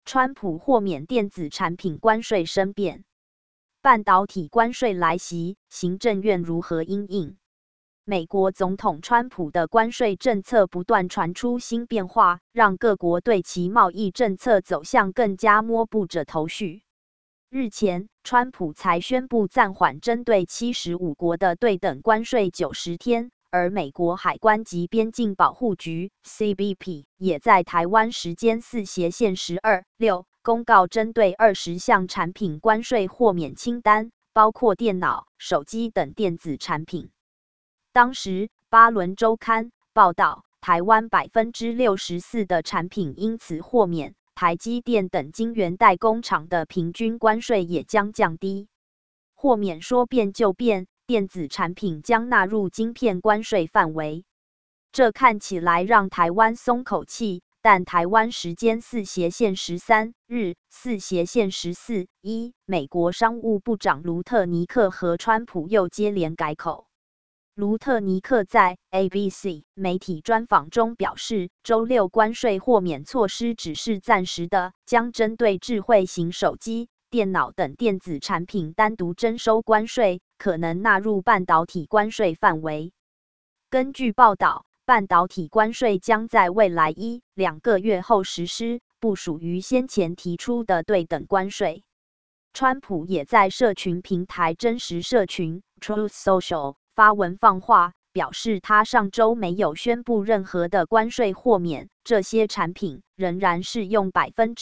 川普豁免电子产品关税生变，半导体关税来袭，行政院如何因应？美国总统川普的关税政策不断传出新变化，让各国对其贸易政策走向更加摸不着头绪。日前，川普才宣布暂缓针对75国的对等关税90天。而美国海关及边境保护局 CBP 也在台湾时间4/12/6公告针对20项产品关税豁免清单，包括电脑、手机等电子产品。当时，巴伦周刊报道，台湾64%的产品因此豁免，台积电等晶圆代工厂的平均关税也将降低。豁免说变就变。电子产品将纳入晶片关税范围，这看起来让台湾松口气，但台湾时间4/13日4/14，美国商务部长卢特尼克和川普又接连改口。卢特尼克在 ABC 媒体专访中表示，周六关税豁免措施只是暂时的，将针对智慧型手机、电脑等电子产品单独征收关税，可能纳入半导体关税范围。根据报道，半导体关税将在未来1-2个月后实施，不属于先前提出的对等关税。川普也在社群平台真实社群 Truth Social 发文放话，表示他上周没有宣布任何的关税豁免，这些产品仍然适用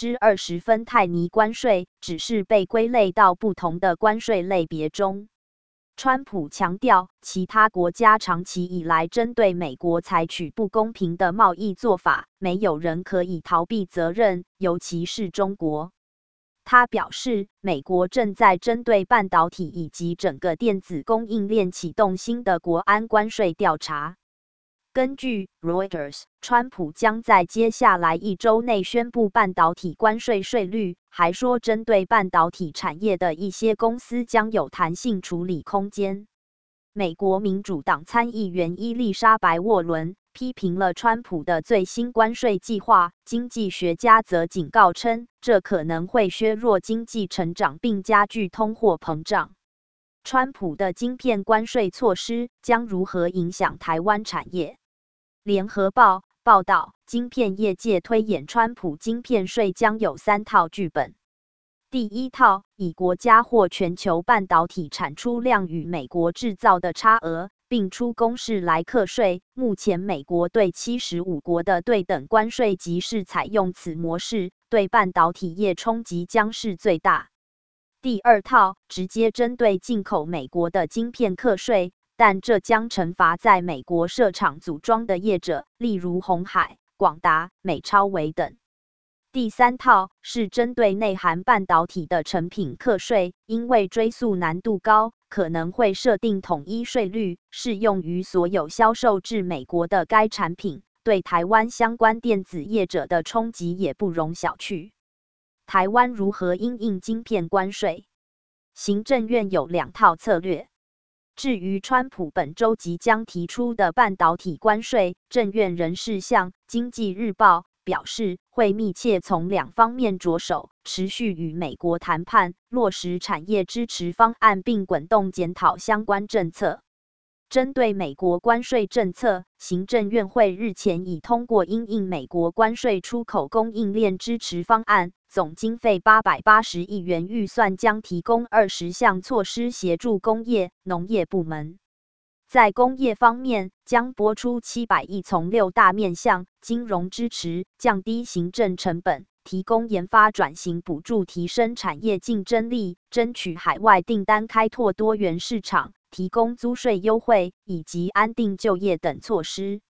20%芬太尼关税，只是被归类到不同的关税类别中。川普强调，其他国家长期以来针对美国采取不公平的贸易做法，没有人可以逃避责任，尤其是中国。他表示，美国正在针对半导体以及整个电子供应链启动新的国安关税调查。根据 Reuters， 川普将在接下来1周内宣布半导体关税税率，还说针对半导体产业的一些公司将有弹性处理空间。美国民主党参议员伊丽莎白·沃伦批评了川普的最新关税计划，经济学家则警告称，这可能会削弱经济成长并加剧通货膨胀。川普的晶片关税措施将如何影响台湾产业？联合报报道，晶片业界推演川普晶片税将有3套剧本。第一套，以国家或全球半导体产出量与美国制造的差额，并出公式来课税。目前美国对75国的对等关税即是采用此模式，对半导体业冲击将是最大。第二套，直接针对进口美国的晶片课税，但这将惩罚在美国设厂组装的业者，例如鸿海、广达、美超微等。第三套是针对内含半导体的成品课税，因为追溯难度高，可能会设定统一税率，适用于所有销售至美国的该产品，对台湾相关电子业者的冲击也不容小觑。台湾如何因应晶片关税？行政院有2套策略。至于川普本周即将提出的半导体关税，政院人士向《经济日报》表示，会密切从2方面着手，持续与美国谈判，落实产业支持方案，并滚动检讨相关政策。针对美国关税政策，行政院会日前已通过因应美国关税出口供应链支持方案，总经费880亿元，预算将提供20项措施协助工业、农业部门。在工业方面，将拨出700亿，从6大面向：金融支持、降低行政成本、提供研发转型补助、提升产业竞争力、争取海外订单、开拓多元市场、提供租税优惠以及安定就业等措施。